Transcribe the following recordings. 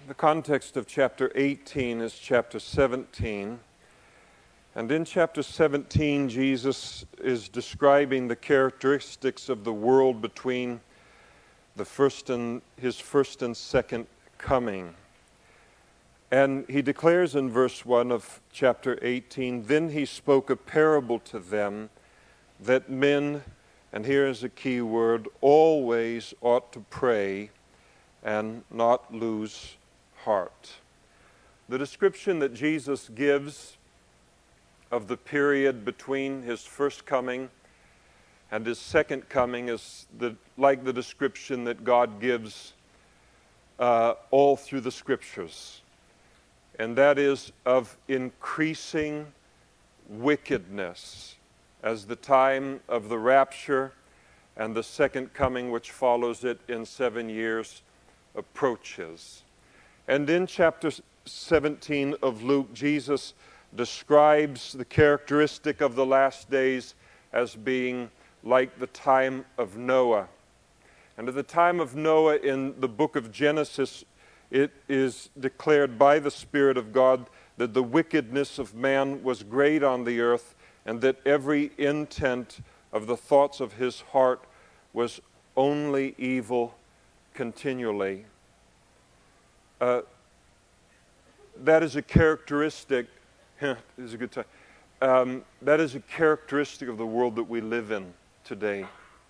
The context of chapter 18 is chapter 17. And in chapter 17, Jesus is describing the characteristics of the world between his first and second coming. And he declares in verse 1 of chapter 18, "Then he spoke a parable to them that men," and here is a key word, "always ought to pray and not lose heart." The description that Jesus gives of the period between his first coming and his second coming is like the description that God gives all through the Scriptures. And that is of increasing wickedness as the time of the rapture and the second coming, which follows it in 7 years, approaches. And in chapter 17 of Luke, Jesus describes the characteristic of the last days as being like the time of Noah. And at the time of Noah in the book of Genesis, it is declared by the Spirit of God that the wickedness of man was great on the earth, and that every intent of the thoughts of his heart was only evil continually. That is a characteristic. This is a good time. That is a characteristic of the world that we live in today.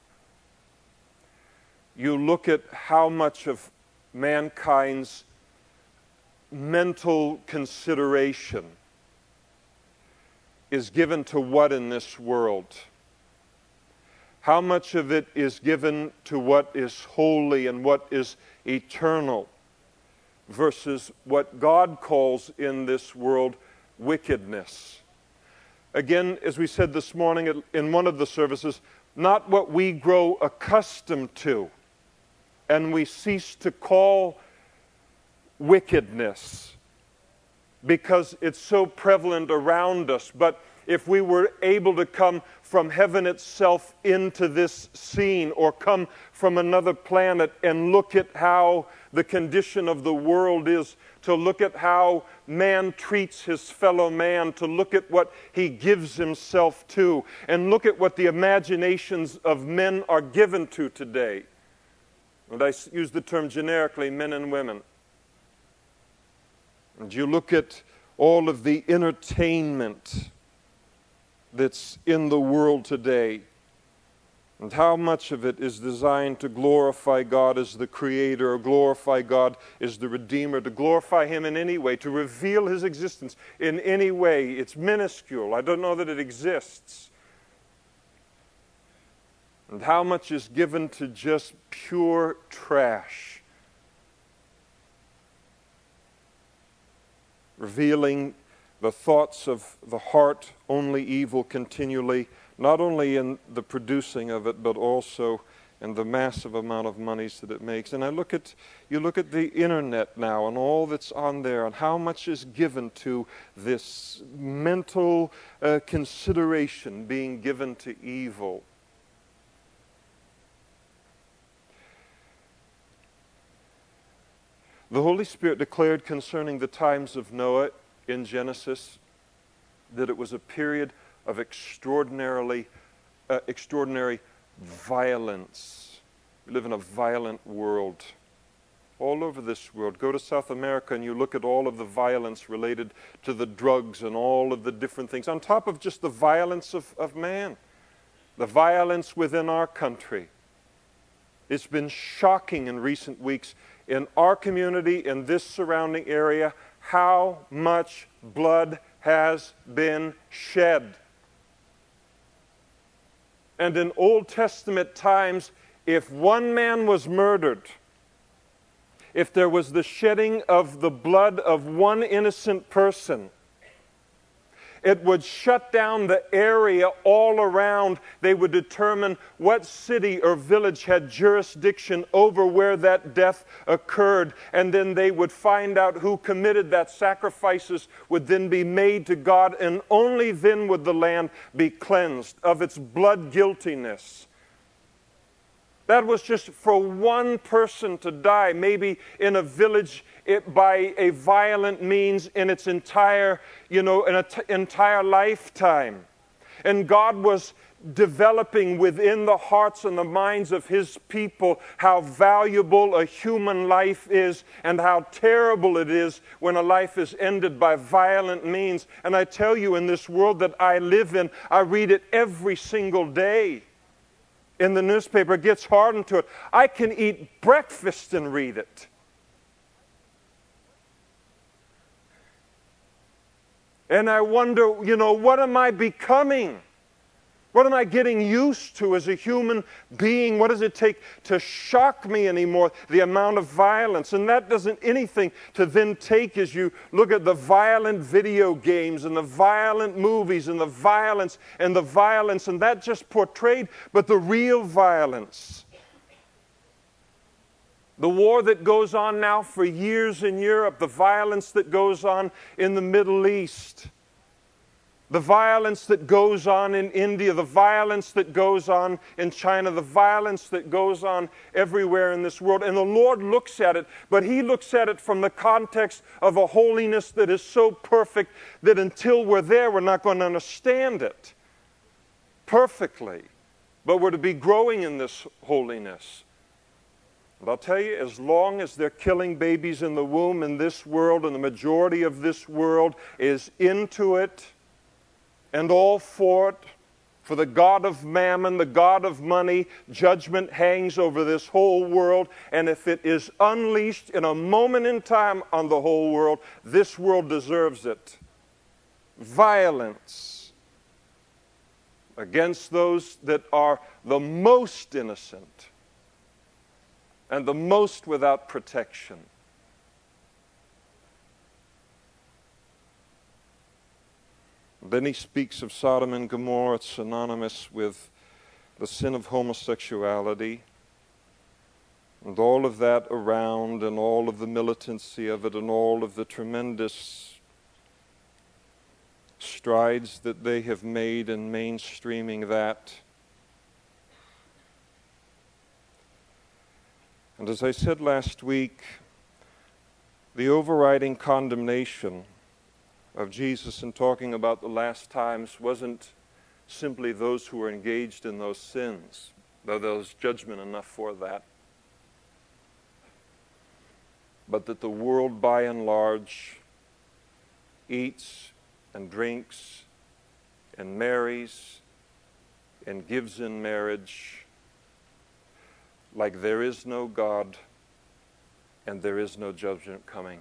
You look at how much of mankind's mental consideration is given to what in this world? How much of it is given to what is holy and what is eternal versus what God calls in this world wickedness? Again, as we said this morning in one of the services, not what we grow accustomed to and we cease to call wickedness because it's so prevalent around us. But if we were able to come from heaven itself into this scene, or come from another planet and look at how the condition of the world is, to look at how man treats his fellow man, to look at what he gives himself to, and look at what the imaginations of men are given to today. And I use the term generically, men and women. And you look at all of the entertainment that's in the world today, and how much of it is designed to glorify God as the Creator, or glorify God as the Redeemer, to glorify Him in any way, to reveal His existence in any way. It's minuscule. I don't know that it exists. And how much is given to just pure trash, revealing the thoughts of the heart, only evil continually, not only in the producing of it, but also in the massive amount of monies that it makes. And you look at the internet now and all that's on there, and how much is given to this mental consideration being given to evil. The Holy Spirit declared concerning the times of Noah in Genesis that it was a period of extraordinary violence. We live in a violent world. All over this world. Go to South America and you look at all of the violence related to the drugs and all of the different things, on top of just the violence of man. The violence within our country. It's been shocking in recent weeks in our community, in this surrounding area, how much blood has been shed. And in Old Testament times, if one man was murdered, if there was the shedding of the blood of one innocent person, it would shut down the area all around. They would determine what city or village had jurisdiction over where that death occurred. And then they would find out who committed that. Sacrifices would then be made to God, and only then would the land be cleansed of its blood guiltiness. That was just for one person to die, maybe in a village by a violent means in its entire, entire lifetime. And God was developing within the hearts and the minds of His people how valuable a human life is and how terrible it is when a life is ended by violent means. And I tell you, in this world that I live in, I read it every single day. In the newspaper, it gets hardened to it. I can eat breakfast and read it. And I wonder, what am I becoming? What am I getting used to as a human being? What does it take to shock me anymore? The amount of violence. And that doesn't anything to then take as you look at the violent video games and the violent movies and the violence. And that just portrayed, but the real violence. The war that goes on now for years in Europe, the violence that goes on in the Middle East, the violence that goes on in India, the violence that goes on in China, the violence that goes on everywhere in this world. And the Lord looks at it, but He looks at it from the context of a holiness that is so perfect that until we're there, we're not going to understand it perfectly. But we're to be growing in this holiness. And I'll tell you, as long as they're killing babies in the womb in this world, and the majority of this world is into it, and all for it, for the god of mammon, the god of money, judgment hangs over this whole world. And if it is unleashed in a moment in time on the whole world, this world deserves it. Violence against those that are the most innocent and the most without protection. Then he speaks of Sodom and Gomorrah. It's synonymous with the sin of homosexuality and all of that around, and all of the militancy of it, and all of the tremendous strides that they have made in mainstreaming that. And as I said last week, the overriding condemnation of Jesus in talking about the last times wasn't simply those who were engaged in those sins, though there was judgment enough for that, but that the world by and large eats and drinks and marries and gives in marriage like there is no God and there is no judgment coming.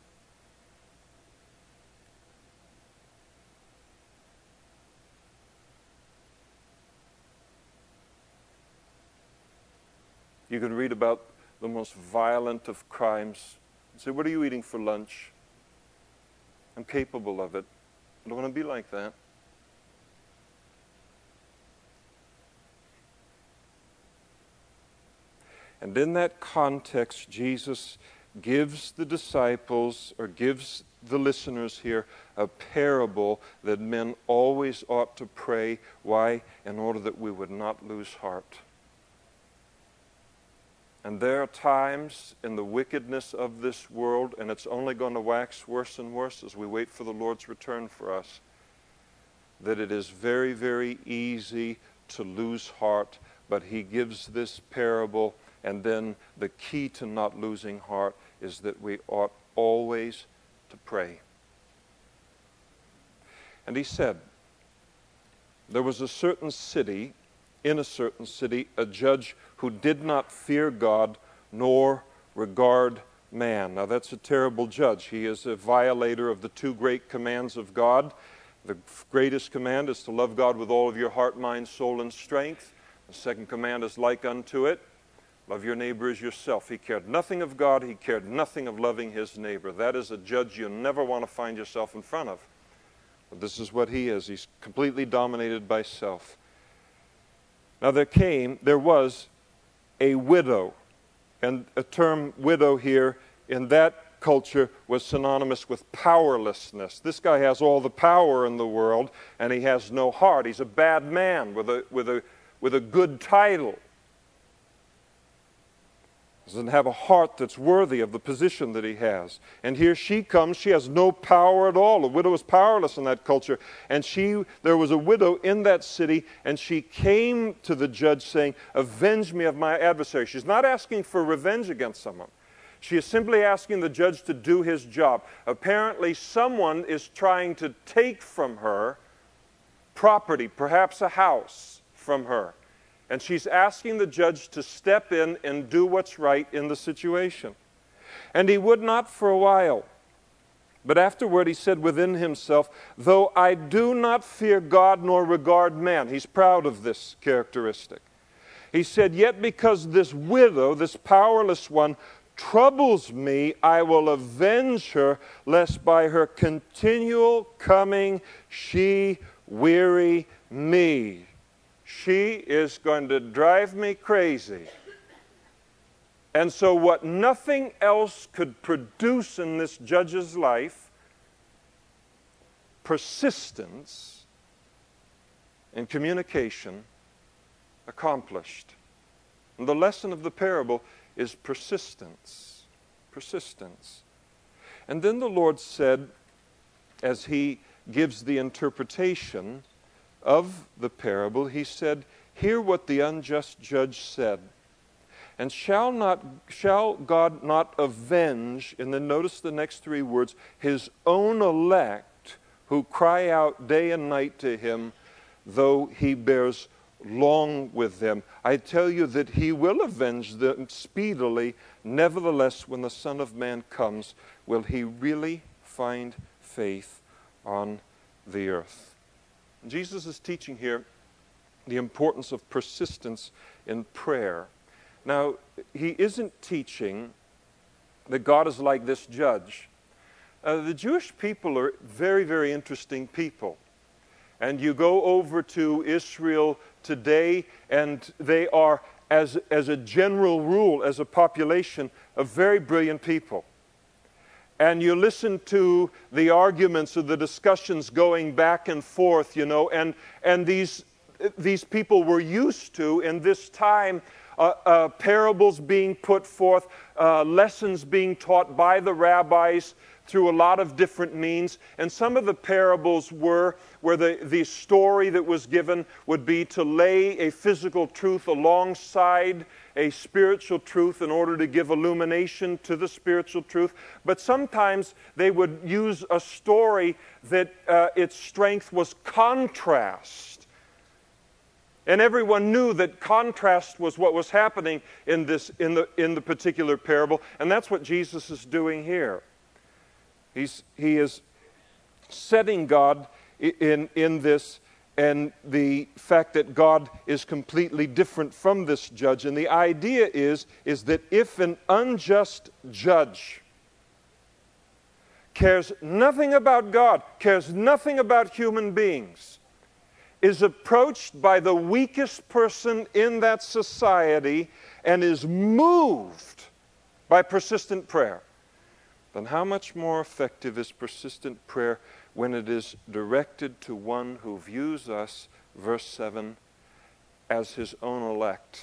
You can read about the most violent of crimes and say, what are you eating for lunch? I'm capable of it. I don't want to be like that. And in that context, Jesus gives the disciples, or gives the listeners here, a parable that men always ought to pray. Why? In order that we would not lose heart. And there are times in the wickedness of this world, and it's only going to wax worse and worse as we wait for the Lord's return for us, that it is very, very easy to lose heart. But He gives this parable, and then the key to not losing heart is that we ought always to pray. And He said, there was a certain city, in a certain city, a judge who did not fear God nor regard man. Now that's a terrible judge. He is a violator of the two great commands of God. The greatest command is to love God with all of your heart, mind, soul, and strength. The second command is like unto it. Love your neighbor as yourself. He cared nothing of God. He cared nothing of loving his neighbor. That is a judge you never want to find yourself in front of. But this is what he is. He's completely dominated by self. Now there was a widow, and a term widow here in that culture was synonymous with powerlessness. This guy has all the power in the world, and he has no heart. He's a bad man with a good title. Doesn't have a heart that's worthy of the position that he has. And here she comes. She has no power at all. A widow is powerless in that culture. And there was a widow in that city, and she came to the judge saying, "Avenge me of my adversary." She's not asking for revenge against someone. She is simply asking the judge to do his job. Apparently, someone is trying to take from her property, perhaps a house, from her. And she's asking the judge to step in and do what's right in the situation. And he would not for a while. But afterward he said within himself, "Though I do not fear God nor regard man." He's proud of this characteristic. He said, "Yet because this widow, this powerless one, troubles me, I will avenge her, lest by her continual coming she weary me." She is going to drive me crazy. And so what nothing else could produce in this judge's life, persistence in communication, accomplished. And the lesson of the parable is persistence. Persistence. And then the Lord said, as he gives the interpretation of the parable, he said, "Hear what the unjust judge said. And shall God not avenge," and then notice the next three words, "his own elect who cry out day and night to him, though he bears long with them? I tell you that he will avenge them speedily. Nevertheless, when the Son of Man comes, will he really find faith on the earth?" Jesus is teaching here the importance of persistence in prayer. Now, he isn't teaching that God is like this judge. The Jewish people are very, very interesting people. And you go over to Israel today, and they are, as a general rule, as a population, a very brilliant people. And you listen to the arguments or the discussions going back and forth, and these people were used to, in this time, parables being put forth, lessons being taught by the rabbis through a lot of different means. And some of the parables were where the story that was given would be to lay a physical truth alongside a spiritual truth in order to give illumination to the spiritual truth. But sometimes they would use a story that its strength was contrast. And everyone knew that contrast was what was happening in the particular parable, and that's what Jesus is doing here. He is setting God in this, and the fact that God is completely different from this judge. And the idea is that if an unjust judge cares nothing about God, cares nothing about human beings, is approached by the weakest person in that society and is moved by persistent prayer, then how much more effective is persistent prayer when it is directed to one who views us, verse 7, as his own elect?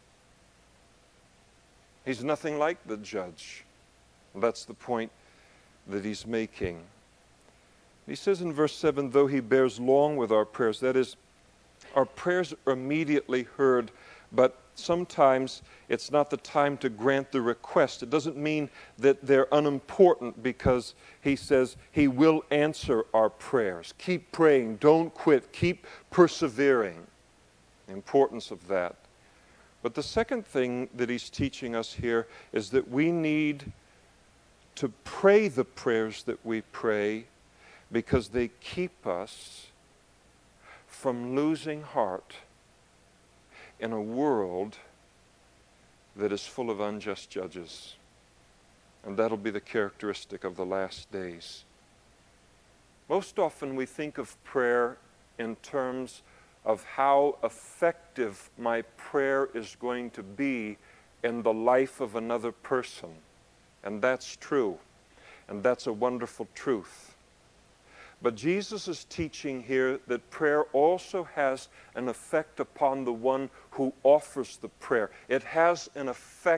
He's nothing like the judge. That's the point that he's making. He says in verse 7, "Though he bears long with our prayers," that is, our prayers are immediately heard, but sometimes it's not the time to grant the request. It doesn't mean that they're unimportant, because he says he will answer our prayers. Keep praying. Don't quit. Keep persevering. The importance of that. But the second thing that he's teaching us here is that we need to pray the prayers that we pray, because they keep us from losing heart in a world that is full of unjust judges. And that'll be the characteristic of the last days. Most often we think of prayer in terms of how effective my prayer is going to be in the life of another person. And that's true. And that's a wonderful truth. But Jesus is teaching here that prayer also has an effect upon the one who offers the prayer. It has an effect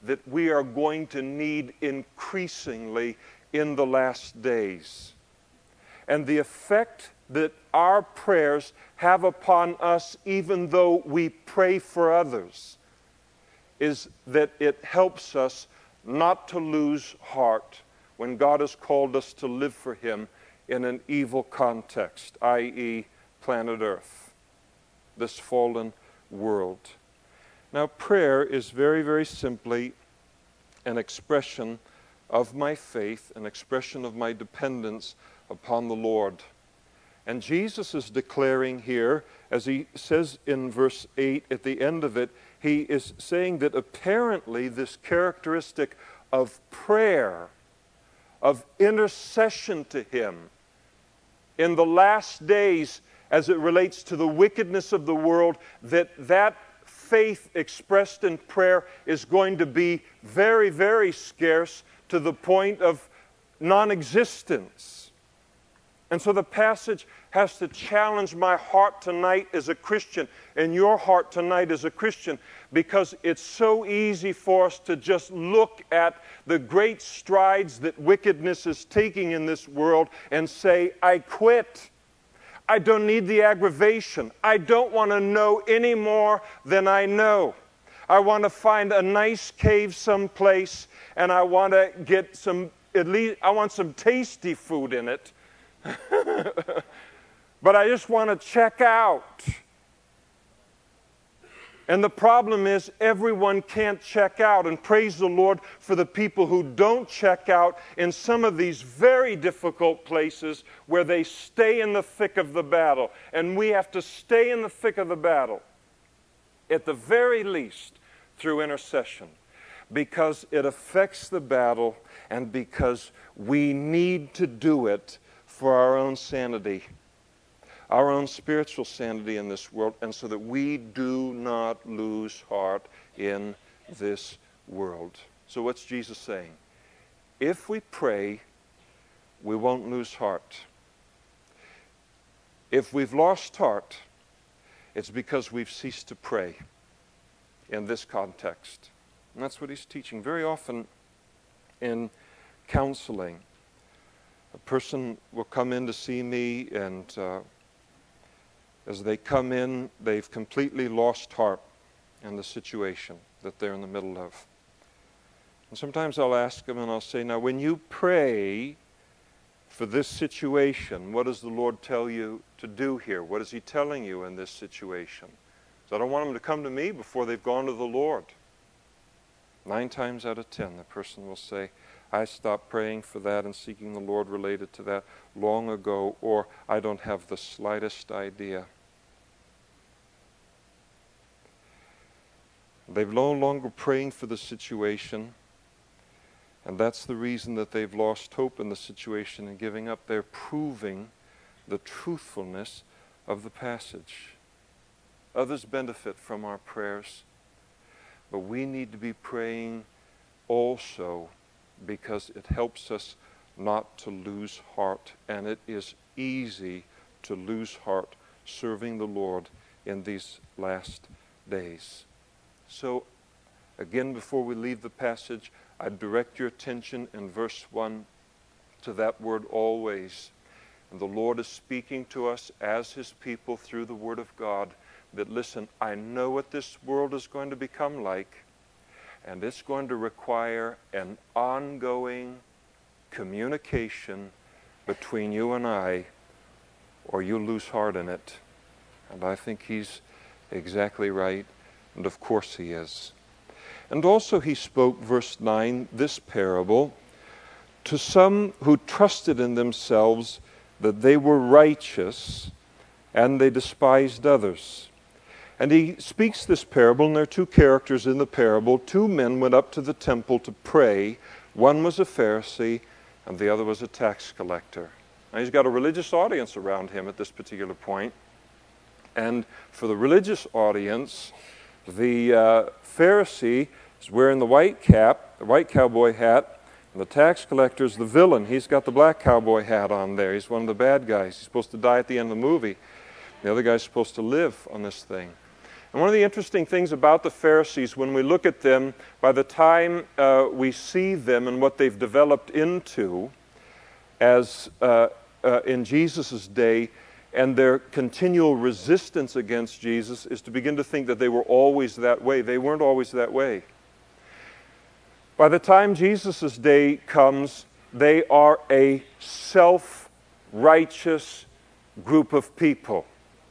that we are going to need increasingly in the last days. And the effect that our prayers have upon us, even though we pray for others, is that it helps us not to lose heart when God has called us to live for Him in an evil context, i.e., planet Earth, this fallen world. Now, prayer is very, very simply an expression of my faith, an expression of my dependence upon the Lord. And Jesus is declaring here, as He says in verse 8 at the end of it, He is saying that apparently this characteristic of prayer, of intercession to Him, in the last days, as it relates to the wickedness of the world, that faith expressed in prayer is going to be very, very scarce to the point of non-existence. And so the passage has to challenge my heart tonight as a Christian and your heart tonight as a Christian, because it's so easy for us to just look at the great strides that wickedness is taking in this world and say, I quit. I don't need the aggravation. I don't want to know any more than I know. I want to find a nice cave someplace, and I want to get I want some tasty food in it. But I just want to check out. And the problem is everyone can't check out. And praise the Lord for the people who don't check out in some of these very difficult places where they stay in the thick of the battle. And we have to stay in the thick of the battle, at the very least, through intercession, because it affects the battle and because we need to do it for our own sanity, our own spiritual sanity in this world, and so that we do not lose heart in this world. So what's Jesus saying? If we pray, we won't lose heart. If we've lost heart, it's because we've ceased to pray in this context. And that's what He's teaching. Very often in counseling, a person will come in to see me, and as they come in, they've completely lost heart in the situation that they're in the middle of. And sometimes I'll ask them and I'll say, now when you pray for this situation, what does the Lord tell you to do here? What is He telling you in this situation? So I don't want them to come to me before they've gone to the Lord. 9 times out of 10, the person will say, I stopped praying for that and seeking the Lord related to that long ago, or I don't have the slightest idea. They're no longer praying for the situation, and that's the reason that they've lost hope in the situation and giving up. They're proving the truthfulness of the passage. Others benefit from our prayers, but we need to be praying also because it helps us not to lose heart, and it is easy to lose heart serving the Lord in these last days. So, again, before we leave the passage, I direct your attention in verse 1 to that word always. And the Lord is speaking to us as His people through the Word of God that, listen, I know what this world is going to become like, and it's going to require an ongoing communication between you and I, or you lose heart in it. And I think He's exactly right, and of course He is. And also He spoke, verse 9, this parable to some who trusted in themselves that they were righteous, and they despised others. And He speaks this parable, and there are 2 characters in the parable. 2 men went up to the temple to pray. One was a Pharisee, and the other was a tax collector. Now, he's got a religious audience around him at this particular point. And for the religious audience, the Pharisee is wearing the white cap, the white cowboy hat, and the tax collector is the villain. He's got the black cowboy hat on there. He's one of the bad guys. He's supposed to die at the end of the movie. The other guy's supposed to live on this thing. And one of the interesting things about the Pharisees, when we look at them, by the time we see them and what they've developed into as in Jesus' day, and their continual resistance against Jesus, is to begin to think that they were always that way. They weren't always that way. By the time Jesus' day comes, they are a self-righteous group of people.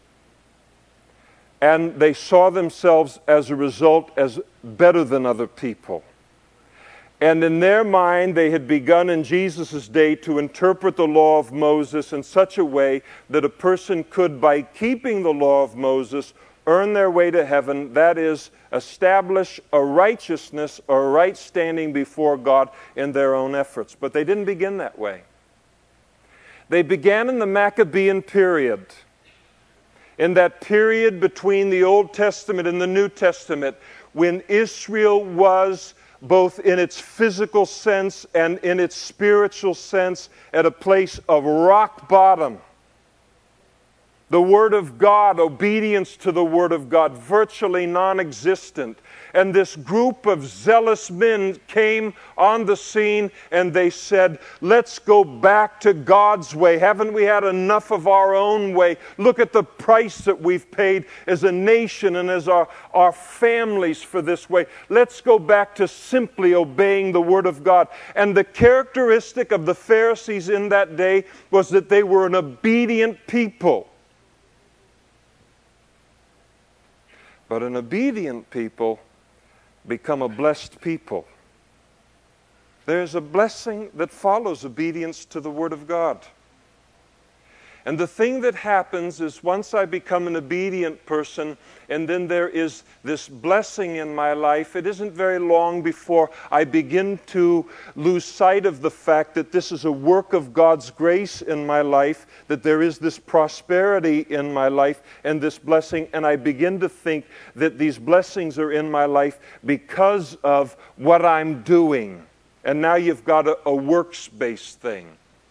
And they saw themselves as a result as better than other people. And in their mind, they had begun in Jesus' day to interpret the law of Moses in such a way that a person could, by keeping the law of Moses, earn their way to heaven, that is, establish a righteousness or a right standing before God in their own efforts. But they didn't begin that way. They began in the Maccabean period, in that period between the Old Testament and the New Testament, when Israel was, both in its physical sense and in its spiritual sense, at a place of rock bottom. The Word of God, obedience to the Word of God, virtually non-existent. And this group of zealous men came on the scene and they said, let's go back to God's way. Haven't we had enough of our own way? Look at the price that we've paid as a nation and as our families for this way. Let's go back to simply obeying the Word of God. And the characteristic of the Pharisees in that day was that they were an obedient people. But an obedient people become a blessed people. There's a blessing that follows obedience to the Word of God. And the thing that happens is once I become an obedient person, and then there is this blessing in my life, it isn't very long before I begin to lose sight of the fact that this is a work of God's grace in my life, that there is this prosperity in my life and this blessing, and I begin to think that these blessings are in my life because of what I'm doing. And now you've got a works-based thing.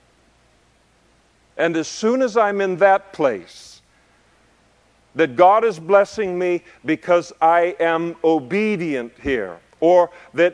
And as soon as I'm in that place, that God is blessing me because I am obedient here, or that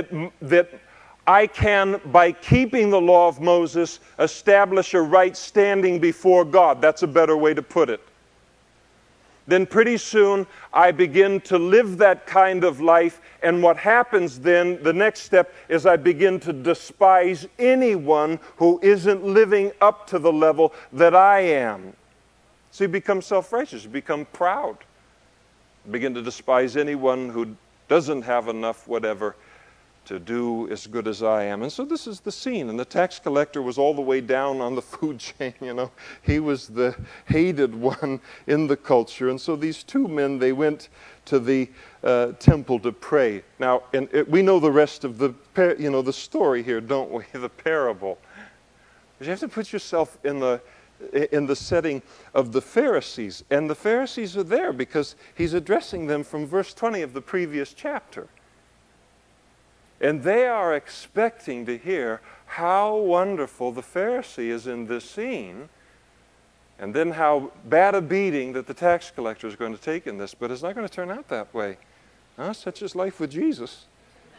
I can, by keeping the law of Moses, establish a right standing before God. That's a better way to put it. Then pretty soon I begin to live that kind of life, and what happens then, the next step, is I begin to despise anyone who isn't living up to the level that I am. So you become self-righteous, you become proud. You begin to despise anyone who doesn't have enough whatever to do as good as I am. And so this is the scene. And the tax collector was all the way down on the food chain, you know. He was the hated one in the culture. And so these two men, they went to the temple to pray. Now, we know the rest of the story here, don't we? The parable. But you have to put yourself in the setting of the Pharisees. And the Pharisees are there because he's addressing them from verse 20 of the previous chapter. And they are expecting to hear how wonderful the Pharisee is in this scene, and then how bad a beating that the tax collector is going to take in this. But it's not going to turn out that way. Such is life with Jesus.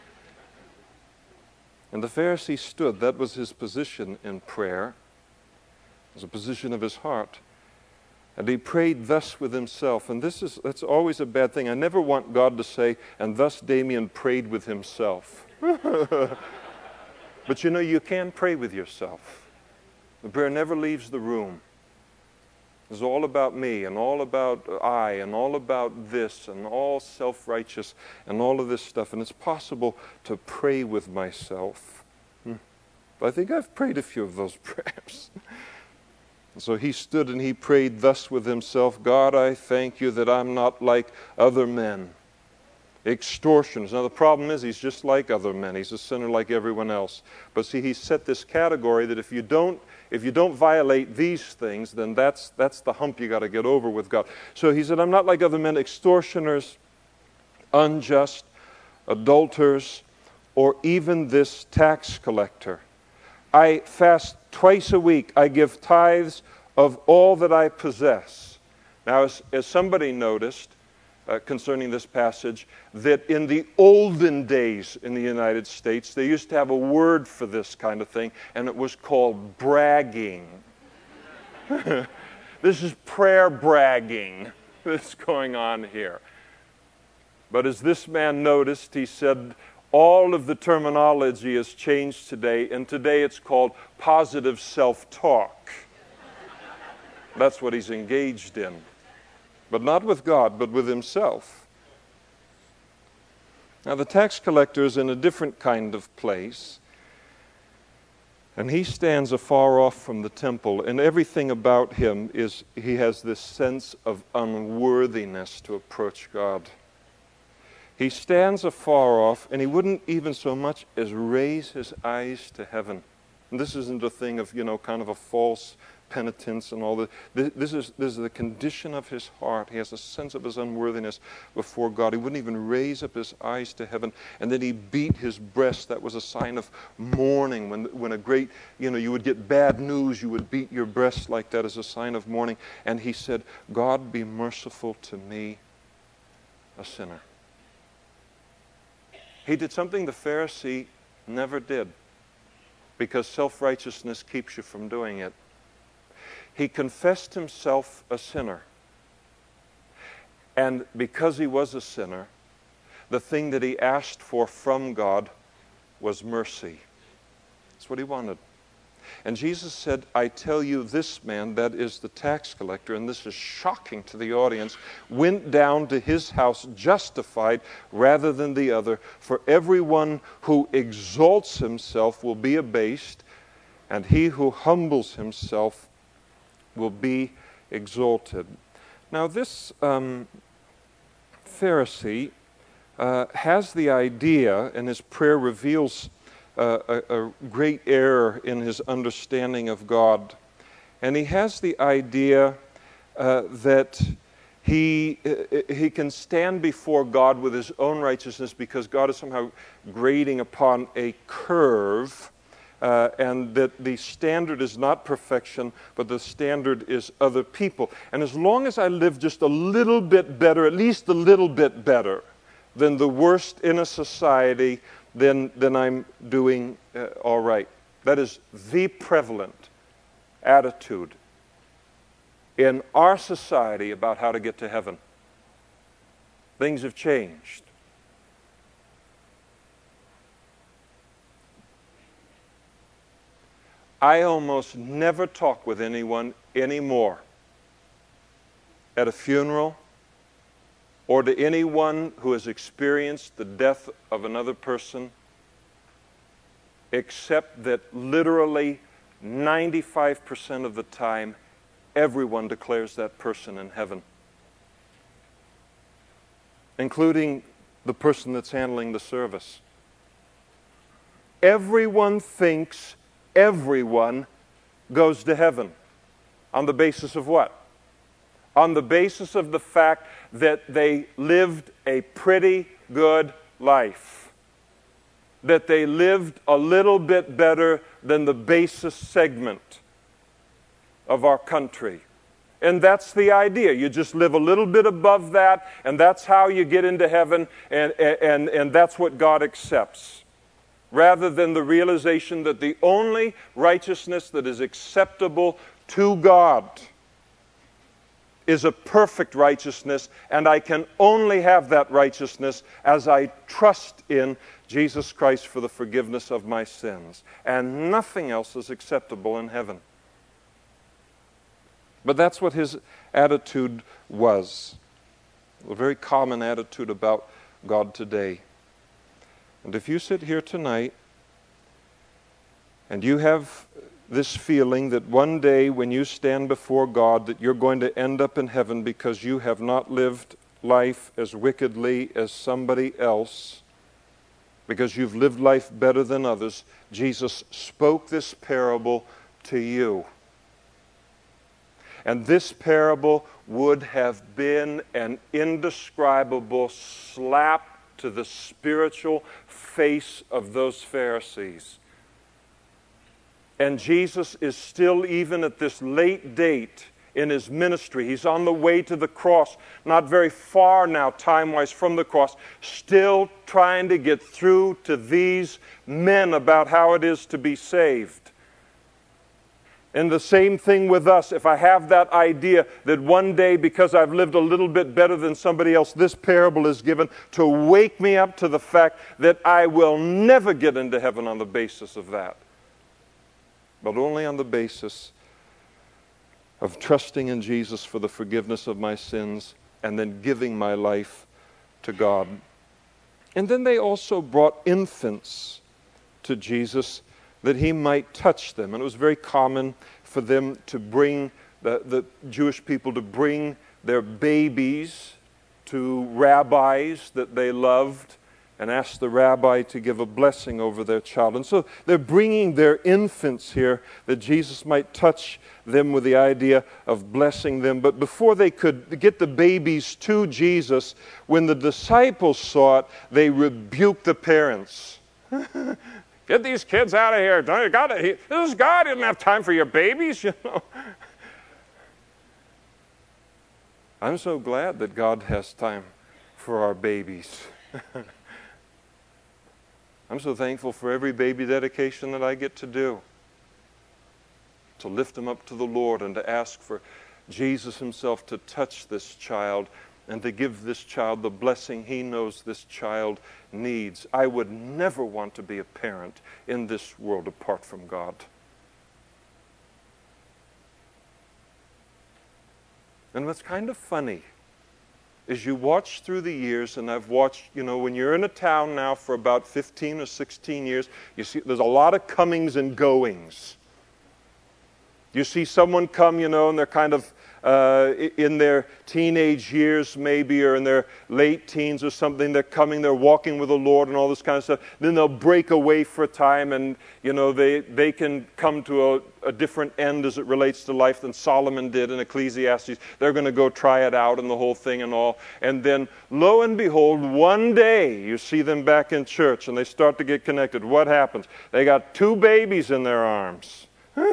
And the Pharisee stood. That was his position in prayer. It was a position of his heart. And he prayed thus with himself. And that's always a bad thing. I never want God to say, and thus Damien prayed with himself. But you know, you can pray with yourself. The prayer never leaves the room. It's all about me, and all about I, and all about this, and all self-righteous, and all of this stuff. And it's possible to pray with myself. I think I've prayed a few of those prayers. And so he stood and he prayed thus with himself, God, I thank you that I'm not like other men. Extortioners. Now the problem is he's just like other men. He's a sinner like everyone else. But see, he set this category that if you don't violate these things, then that's the hump you got to get over with God. So he said, I'm not like other men, extortioners, unjust, adulterers, or even this tax collector. I fast twice a week. I give tithes of all that I possess. Now, as somebody noticed, concerning this passage, that in the olden days in the United States, they used to have a word for this kind of thing, and it was called bragging. This is prayer bragging that's going on here. But as this man noticed, he said, all of the terminology has changed today, and today it's called positive self-talk. That's what he's engaged in. But not with God, but with himself. Now the tax collector is in a different kind of place, and he stands afar off from the temple, and everything about him is, he has this sense of unworthiness to approach God. He stands afar off, and he wouldn't even so much as raise his eyes to heaven. And this isn't a thing of, kind of a false penitence and all that. This is the condition of his heart. He has a sense of his unworthiness before God. He wouldn't even raise up his eyes to heaven. And then he beat his breast. That was a sign of mourning. When a great, you would get bad news, you would beat your breast like that as a sign of mourning. And he said, God, be merciful to me, a sinner. He did something the Pharisee never did, because self-righteousness keeps you from doing it. He confessed himself a sinner. And because he was a sinner, the thing that he asked for from God was mercy. That's what he wanted. And Jesus said, I tell you, this man, that is the tax collector, and this is shocking to the audience, went down to his house justified rather than the other. For everyone who exalts himself will be abased, and he who humbles himself will be exalted. Now this Pharisee has the idea, and his prayer reveals a great error in his understanding of God. And he has the idea that he can stand before God with his own righteousness because God is somehow grading upon a curve, and that the standard is not perfection, but the standard is other people. And as long as I live just a little bit better, at least a little bit better than the worst in a society, then I'm doing all right. That is the prevalent attitude in our society about how to get to heaven. Things have changed. I almost never talk with anyone anymore at a funeral or to anyone who has experienced the death of another person, except that literally 95% of the time, everyone declares that person in heaven, including the person that's handling the service. Everyone thinks everyone goes to heaven. On the basis of what? On the basis of the fact that they lived a pretty good life. That they lived a little bit better than the basest segment of our country. And that's the idea. You just live a little bit above that, and that's how you get into heaven, and that's what God accepts. Rather than the realization that the only righteousness that is acceptable to God is a perfect righteousness, and I can only have that righteousness as I trust in Jesus Christ for the forgiveness of my sins. And nothing else is acceptable in heaven. But that's what his attitude was. A very common attitude about God today. And if you sit here tonight and you have this feeling that one day when you stand before God that you're going to end up in heaven because you have not lived life as wickedly as somebody else, because you've lived life better than others, Jesus spoke this parable to you. And this parable would have been an indescribable slap to the spiritual face of those Pharisees. And Jesus is still, even at this late date in his ministry. He's on the way to the cross, not very far now time-wise from the cross, still trying to get through to these men about how it is to be saved. And the same thing with us. If I have that idea that one day, because I've lived a little bit better than somebody else, this parable is given to wake me up to the fact that I will never get into heaven on the basis of that, but only on the basis of trusting in Jesus for the forgiveness of my sins and then giving my life to God. And then they also brought infants to Jesus that he might touch them. And it was very common for them to bring, the Jewish people to bring their babies to rabbis that they loved and ask the rabbi to give a blessing over their child. And so they're bringing their infants here that Jesus might touch them with the idea of blessing them. But before they could get the babies to Jesus, when the disciples saw it, they rebuked the parents. Get these kids out of here. This God didn't have time for your babies, you know. I'm so glad that God has time for our babies. I'm so thankful for every baby dedication that I get to do, to lift them up to the Lord and to ask for Jesus himself to touch this child and to give this child the blessing he knows this child needs. I would never want to be a parent in this world apart from God. And what's kind of funny is you watch through the years, and I've watched, you know, when you're in a town now for about 15 or 16 years, you see there's a lot of comings and goings. You see someone come, you know, and they're kind of in their teenage years maybe, or in their late teens or something. They're coming, they're walking with the Lord and all this kind of stuff. Then they'll break away for a time, and, you know, they can come to a different end as it relates to life than Solomon did in Ecclesiastes. They're going to go try it out and the whole thing and all. And then, lo and behold, one day you see them back in church and they start to get connected. What happens? They got 2 babies in their arms.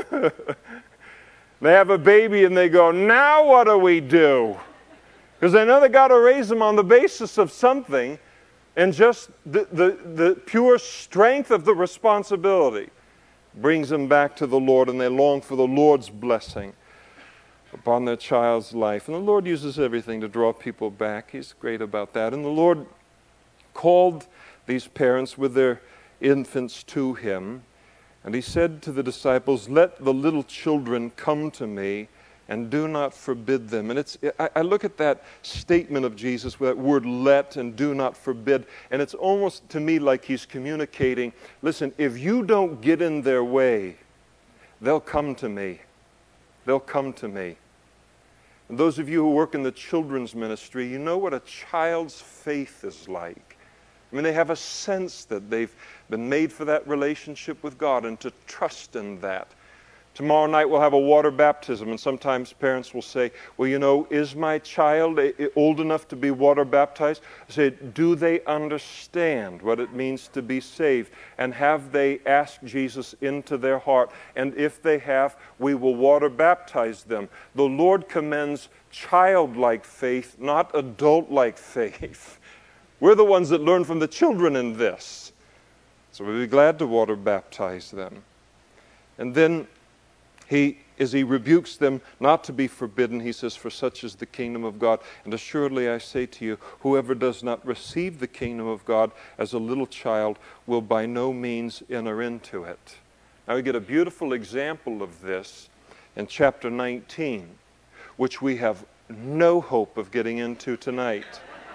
They have a baby and they go, now what do we do? Because they know they got to raise them on the basis of something, and just the pure strength of the responsibility brings them back to the Lord, and they long for the Lord's blessing upon their child's life. And the Lord uses everything to draw people back. He's great about that. And the Lord called these parents with their infants to him. And he said to the disciples, let the little children come to me and do not forbid them. And I look at that statement of Jesus with that word let and do not forbid, and it's almost to me like he's communicating, listen, if you don't get in their way, they'll come to me. They'll come to me. And those of you who work in the children's ministry, you know what a child's faith is like. I mean, they have a sense that they've been made for that relationship with God and to trust in that. Tomorrow night we'll have a water baptism, and sometimes parents will say, well, you know, is my child old enough to be water baptized? I say, do they understand what it means to be saved? And have they asked Jesus into their heart? And if they have, we will water baptize them. The Lord commends childlike faith, not adult-like faith. We're the ones that learn from the children in this. So we'll be glad to water baptize them. And then as he rebukes them not to be forbidden, he says, for such is the kingdom of God. And assuredly I say to you, whoever does not receive the kingdom of God as a little child will by no means enter into it. Now we get a beautiful example of this in chapter 19, which we have no hope of getting into tonight.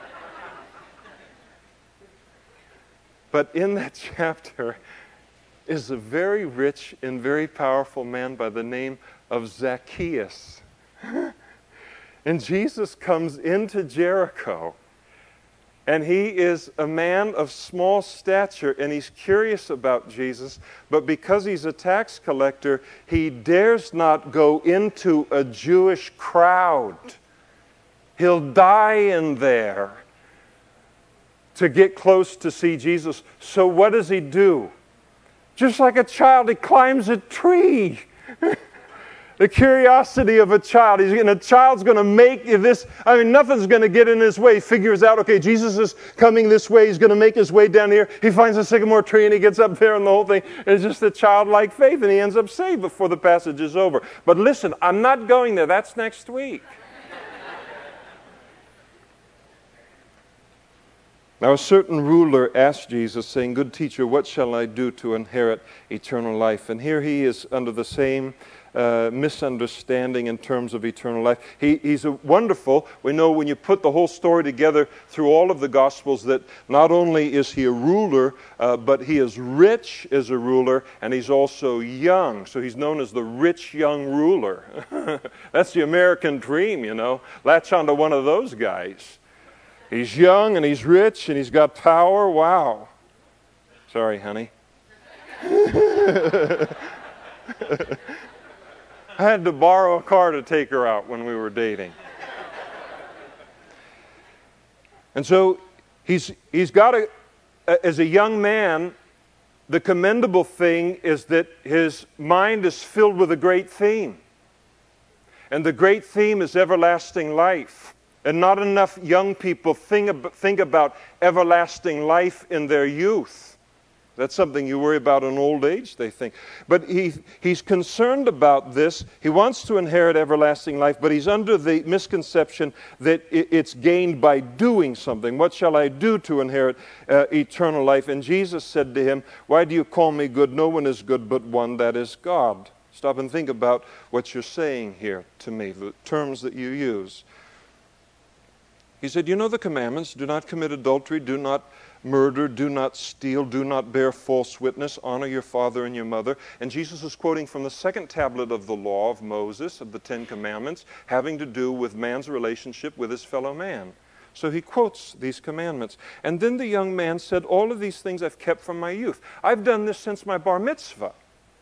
But in that chapter is a very rich and very powerful man by the name of Zacchaeus. And Jesus comes into Jericho, and he is a man of small stature, and he's curious about Jesus, but because he's a tax collector, he dares not go into a Jewish crowd. He'll die in there to get close to see Jesus. So what does he do? Just like a child, he climbs a tree. The curiosity of a child. A child's going to make this, nothing's going to get in his way. He figures out, okay, Jesus is coming this way. He's going to make his way down here. He finds a sycamore tree and he gets up there and the whole thing. It's just a childlike faith and he ends up saved before the passage is over. But listen, I'm not going there. That's next week. Now a certain ruler asked Jesus, saying, "Good teacher, what shall I do to inherit eternal life?" And here he is under the same misunderstanding in terms of eternal life. He's wonderful. We know when you put the whole story together through all of the Gospels that not only is he a ruler, but he is rich as a ruler, and he's also young. So he's known as the rich young ruler. That's the American dream, Latch onto one of those guys. He's young and he's rich and he's got power. Wow. Sorry, honey. I had to borrow a car to take her out when we were dating. And so he's got as a young man, the commendable thing is that his mind is filled with a great theme. And the great theme is everlasting life. And not enough young people think about everlasting life in their youth. That's something you worry about in old age, they think. But he's concerned about this. He wants to inherit everlasting life, but he's under the misconception that it's gained by doing something. What shall I do to inherit eternal life? And Jesus said to him, "Why do you call me good? No one is good but one, that is God." Stop and think about what you're saying here to me, the terms that you use. He said, "You know the commandments. Do not commit adultery, do not murder, do not steal, do not bear false witness, honor your father and your mother." And Jesus is quoting from the second tablet of the law of Moses, of the Ten Commandments, having to do with man's relationship with his fellow man. So he quotes these commandments. And then the young man said, "All of these things I've kept from my youth. I've done this since my bar mitzvah.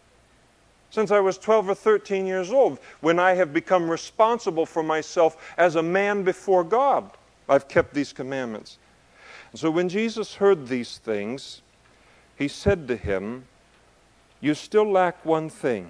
Since I was 12 or 13 years old, when I have become responsible for myself as a man before God. I've kept these commandments." And so when Jesus heard these things, he said to him, "You still lack one thing.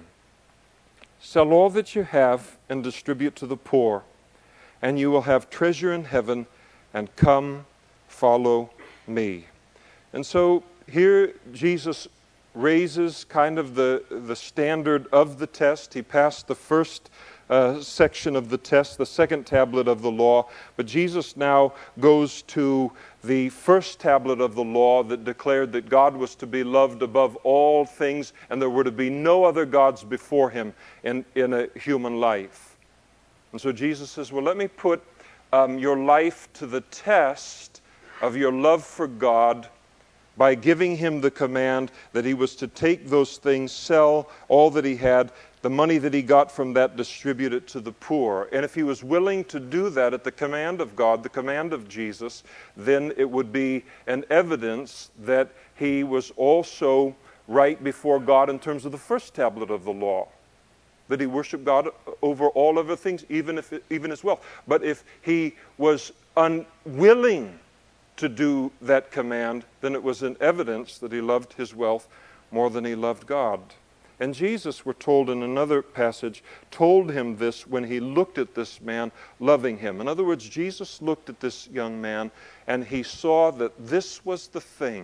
Sell all that you have and distribute to the poor, and you will have treasure in heaven, and come, follow me." And so here Jesus raises kind of the standard of the test. He passed the first section of the test, the second tablet of the law. But Jesus now goes to the first tablet of the law that declared that God was to be loved above all things and there were to be no other gods before him in a human life. And so Jesus says, well, let me put your life to the test of your love for God by giving him the command that he was to take those things, sell all that he had, the money that he got from that, distribute it to the poor. And if he was willing to do that at the command of God, the command of Jesus, then it would be an evidence that he was also right before God in terms of the first tablet of the law, that he worshiped God over all other things, even his wealth. But if he was unwilling to do that command, then it was an evidence that he loved his wealth more than he loved God. And Jesus, we're told in another passage, told him this when he looked at this man, loving him. In other words, Jesus looked at this young man and he saw that this was the thing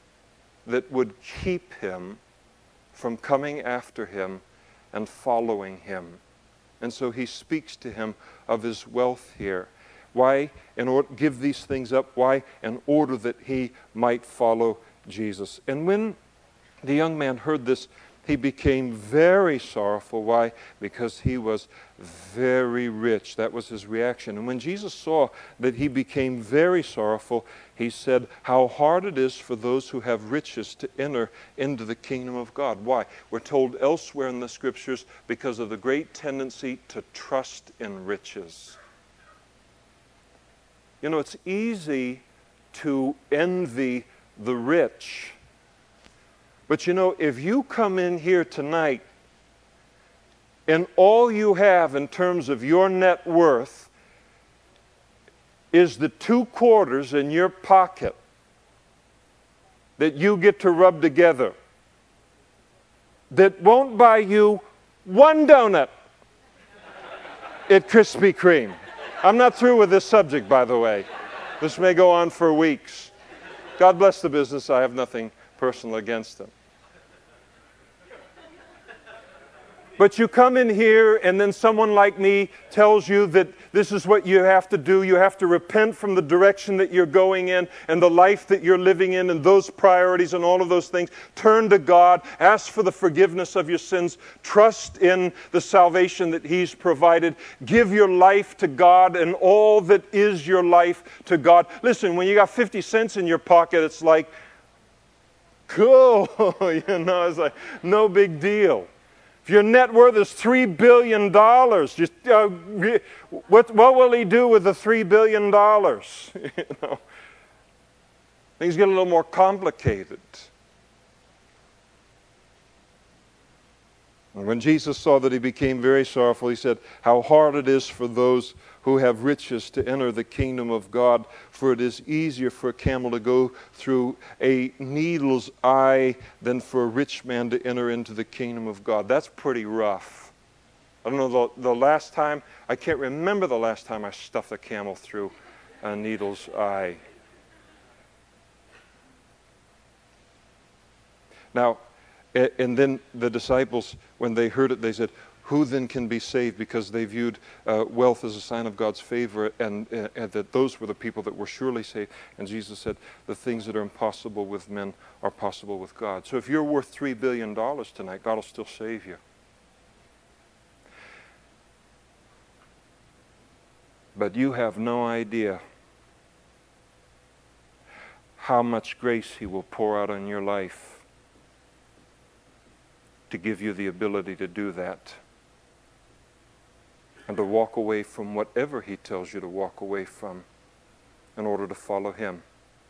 that would keep him from coming after him and following him. And so he speaks to him of his wealth here. Why? In order to give these things up. Why? In order that he might follow Jesus. And when the young man heard this, he became very sorrowful. Why? Because he was very rich. That was his reaction. And when Jesus saw that he became very sorrowful, he said, how hard it is for those who have riches to enter into the kingdom of God. Why? We're told elsewhere in the scriptures, because of the great tendency to trust in riches. You know, it's easy to envy the rich. But you know, if you come in here tonight and all you have in terms of your net worth is the 2 quarters in your pocket that you get to rub together, that won't buy you one donut, at Krispy Kreme. I'm not through with this subject, by the way. This may go on for weeks. God bless the business. I have nothing personal against them. But you come in here and then someone like me tells you that this is what you have to do. You have to repent from the direction that you're going in and the life that you're living in and those priorities and all of those things. Turn to God. Ask for the forgiveness of your sins. Trust in the salvation that He's provided. Give your life to God and all that is your life to God. Listen, when you got 50 cents in your pocket, it's like, cool. It's like no big deal. If your net worth is $3 billion, just what will He do with the $3 billion? Things get a little more complicated. And when Jesus saw that he became very sorrowful, He said, how hard it is for those who have riches to enter the kingdom of God, for it is easier for a camel to go through a needle's eye than for a rich man to enter into the kingdom of God. That's pretty rough. I don't know the last time, I can't remember the last time I stuffed a camel through a needle's eye. Now, and then the disciples, when they heard it, they said, who then can be saved? Because they viewed wealth as a sign of God's favor, and that those were the people that were surely saved. And Jesus said, the things that are impossible with men are possible with God. So if you're worth $3 billion tonight, God will still save you. But you have no idea how much grace He will pour out on your life to give you the ability to do that. And to walk away from whatever He tells you to walk away from in order to follow Him.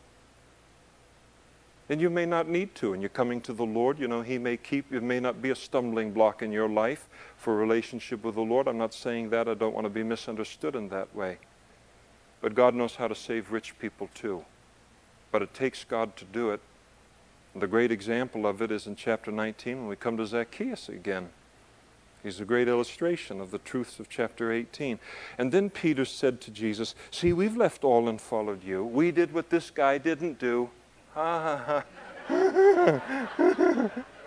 And you may not need to, and you're coming to the Lord. He may it may not be a stumbling block in your life for a relationship with the Lord. I'm not saying that. I don't want to be misunderstood in that way. But God knows how to save rich people too. But it takes God to do it. And the great example of it is in chapter 19 when we come to Zacchaeus again. He's a great illustration of the truths of chapter 18. And then Peter said to Jesus, see, we've left all and followed you. We did what this guy didn't do. Ha ha ha.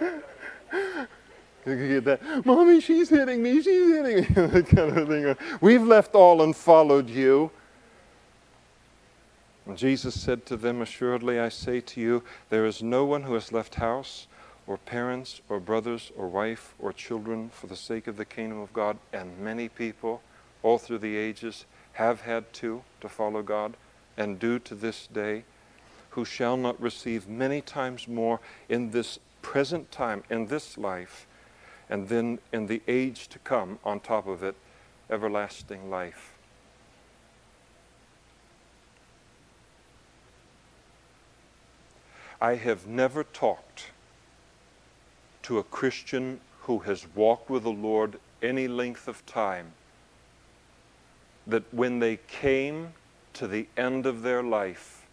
You get that? Mommy, she's hitting me. She's hitting me. That kind of thing. We've left all and followed you. And Jesus said to them, assuredly I say to you, there is no one who has left house or parents, or brothers, or wife, or children, for the sake of the kingdom of God. And many people, all through the ages, have had to follow God, and do to this day, who shall not receive many times more in this present time, in this life, and then in the age to come, on top of it, everlasting life. I have never talked to a Christian who has walked with the Lord any length of time that when they came to the end of their life,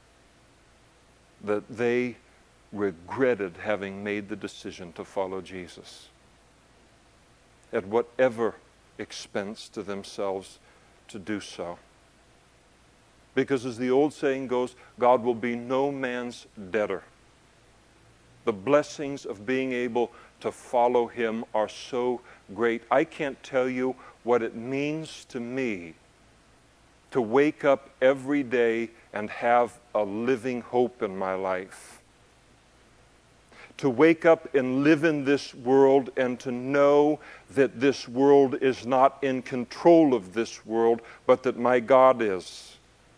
that they regretted having made the decision to follow Jesus at whatever expense to themselves to do so. Because as the old saying goes, God will be no man's debtor. The blessings of being able to follow Him are so great. I can't tell you what it means to me to wake up every day and have a living hope in my life. To wake up and live in this world and to know that this world is not in control of this world, but that my God is.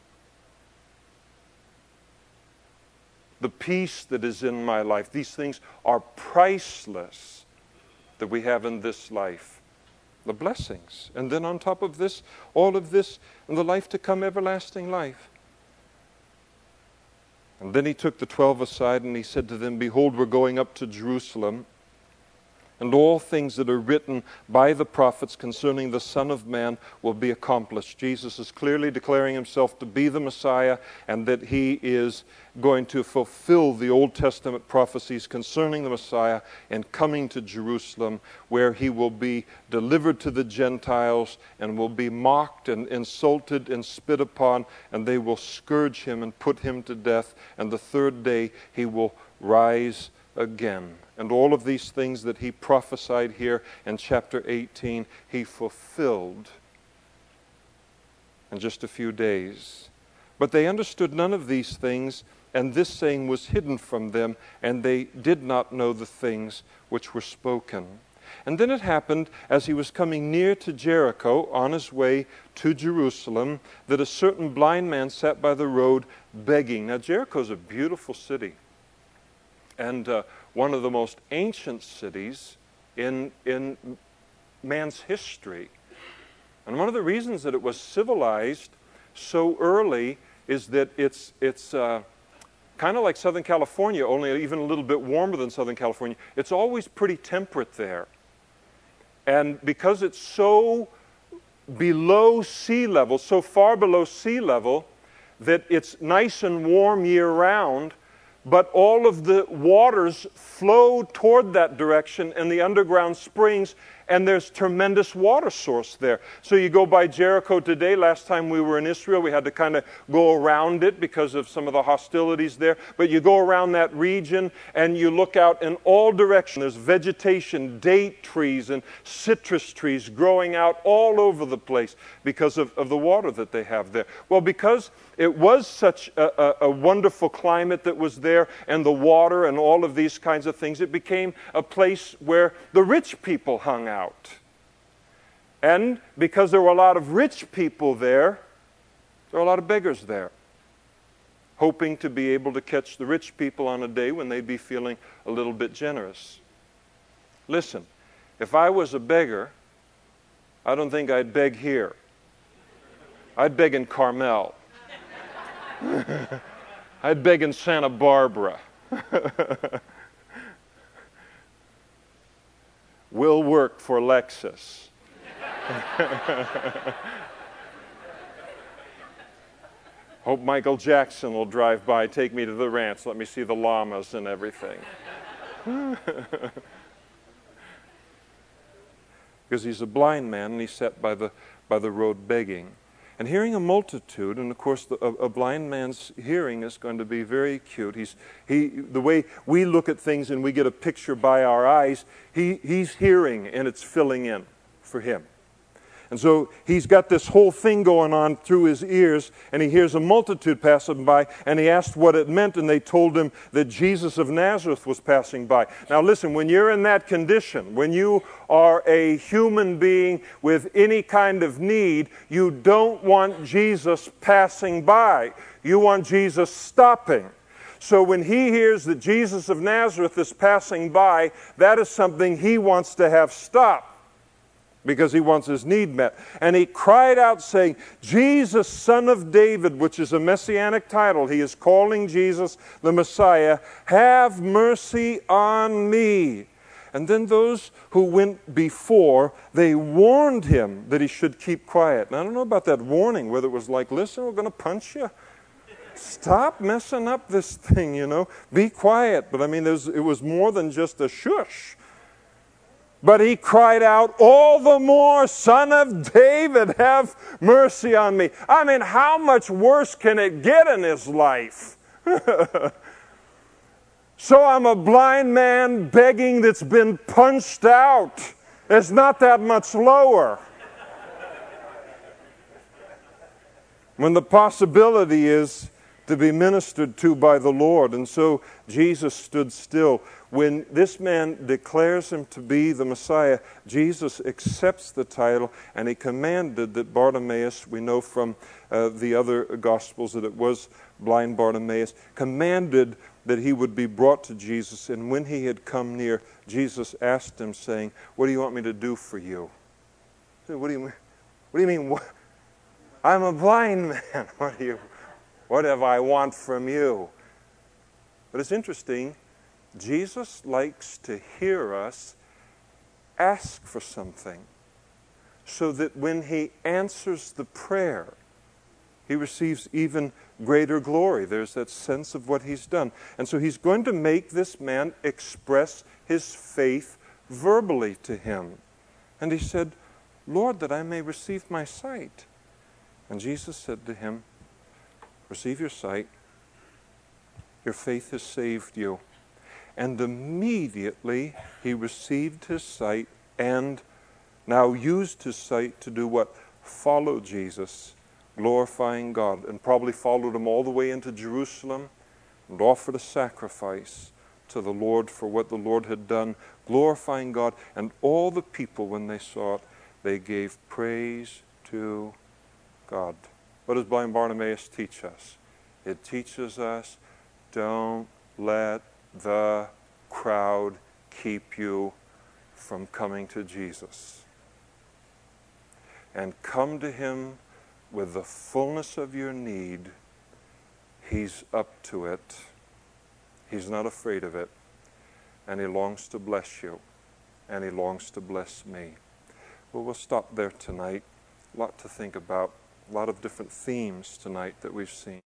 The peace that is in my life. These things are priceless that we have in this life. The blessings. And then on top of this, all of this, and the life to come, everlasting life. And then He took the 12 aside and He said to them, behold, we're going up to Jerusalem, and all things that are written by the prophets concerning the Son of Man will be accomplished. Jesus is clearly declaring himself to be the Messiah, and that he is going to fulfill the Old Testament prophecies concerning the Messiah and coming to Jerusalem, where he will be delivered to the Gentiles and will be mocked and insulted and spit upon, and they will scourge him and put him to death, and the third day he will rise again. And all of these things that he prophesied here in chapter 18, he fulfilled in just a few days. But they understood none of these things, and this saying was hidden from them, and they did not know the things which were spoken. And then it happened, as he was coming near to Jericho, on his way to Jerusalem, that a certain blind man sat by the road begging. Now, Jericho is a beautiful city, and one of the most ancient cities in man's history. And one of the reasons that it was civilized so early is that it's kind of like Southern California, only even a little bit warmer than Southern California. It's always pretty temperate there. And because it's so below sea level, so far below sea level, that it's nice and warm year-round, but all of the waters flow toward that direction in the underground springs, and there's tremendous water source there. So you go by Jericho today. Last time we were in Israel, we had to kind of go around it because of some of the hostilities there. But you go around that region and you look out in all directions. There's vegetation, date trees and citrus trees growing out all over the place because of the water that they have there. Well, because it was such a wonderful climate that was there, and the water and all of these kinds of things, it became a place where the rich people hung out. And because there were a lot of rich people there were a lot of beggars there, hoping to be able to catch the rich people on a day when they'd be feeling a little bit generous. Listen, if I was a beggar, I don't think I'd beg here. I'd beg in Carmel. I'd beg in Santa Barbara. Will work for Lexus. Hope Michael Jackson will drive by, take me to the ranch, let me see the llamas and everything. Because he's a blind man and he sat by the road begging. And hearing a multitude, and of course a blind man's hearing is going to be very acute. The way we look at things and we get a picture by our eyes, he's hearing and it's filling in for him. And so he's got this whole thing going on through his ears, and he hears a multitude passing by, and he asked what it meant, and they told him that Jesus of Nazareth was passing by. Now listen, when you're in that condition, when you are a human being with any kind of need, you don't want Jesus passing by. You want Jesus stopping. So when he hears that Jesus of Nazareth is passing by, that is something he wants to have stop, because he wants his need met. And he cried out saying, Jesus, Son of David, which is a messianic title. He is calling Jesus the Messiah. Have mercy on me. And then those who went before, they warned him that he should keep quiet. And I don't know about that warning, whether it was like, listen, we're going to punch you. Stop messing up this thing, you know. Be quiet. But I mean, it was more than just a shush. But he cried out, all the more, Son of David, have mercy on me. I mean, how much worse can it get in his life? So I'm a blind man begging that's been punched out. It's not that much lower. When the possibility is to be ministered to by the Lord. And so Jesus stood still. When this man declares him to be the Messiah, Jesus accepts the title, and he commanded that Bartimaeus, we know from the other Gospels that it was blind Bartimaeus, commanded that he would be brought to Jesus. And when he had come near, Jesus asked him, saying, what do you want me to do for you? What do you mean? What? I'm a blind man. What have I want from you? But it's interesting. Jesus likes to hear us ask for something so that when he answers the prayer, he receives even greater glory. There's that sense of what he's done. And so he's going to make this man express his faith verbally to him. And he said, Lord, that I may receive my sight. And Jesus said to him, receive your sight. Your faith has saved you. And immediately he received his sight and now used his sight to do what? Follow Jesus, glorifying God, and probably followed him all the way into Jerusalem and offered a sacrifice to the Lord for what the Lord had done, glorifying God. And all the people, when they saw it, they gave praise to God. What does blind Bartimaeus teach us? It teaches us, don't let the crowd keep you from coming to Jesus. And come to him with the fullness of your need. He's up to it. He's not afraid of it. And he longs to bless you. And he longs to bless me. Well, we'll stop there tonight. A lot to think about. A lot of different themes tonight that we've seen.